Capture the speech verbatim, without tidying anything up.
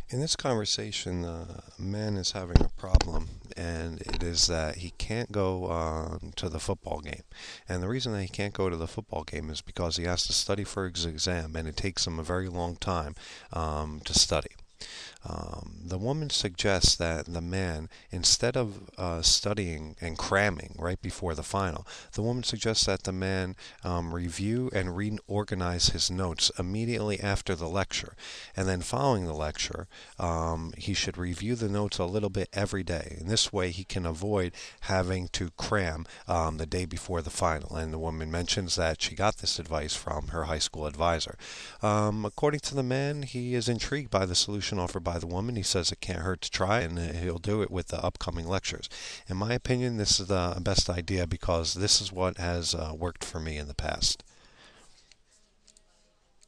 In this conversation, uh, man is having a problem, and it is that he can't go uh, to the football game. And the reason that he can't go to the football game is because he has to study for his exam, and it takes him a very long time um, to study. Um, the woman suggests that the man, instead of uh, studying and cramming right before the final, the woman suggests that the man um, review and reorganize his notes immediately after the lecture. And then following the lecture, um, he should review the notes a little bit every day. In this way, he can avoid having to cram um, the day before the final. And the woman mentions that she got this advice from her high school advisor. Um, according to the man, he is intrigued by the solution offered by the woman. He says it can't hurt to try, and he'll do it with the upcoming lectures. In my opinion, this is the best idea because this is what has uh, worked for me in the past.